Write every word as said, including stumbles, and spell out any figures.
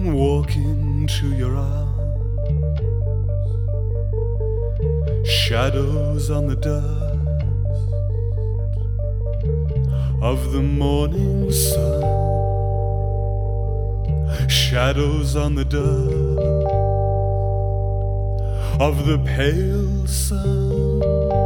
walk into your arms, shadows on the dust of the morning sun, shadows on the dust of the pale sun.